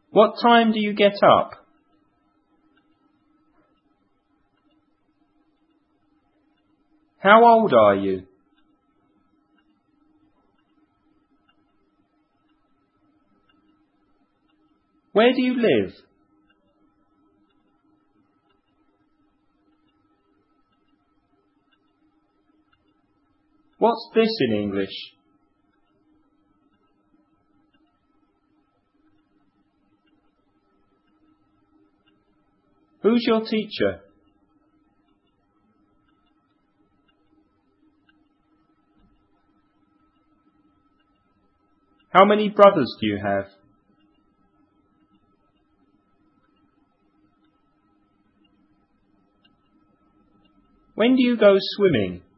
What time do you get up? How old are you? Where do you live? What's this in English? Who's your teacher? How many brothers do you have? When do you go swimming?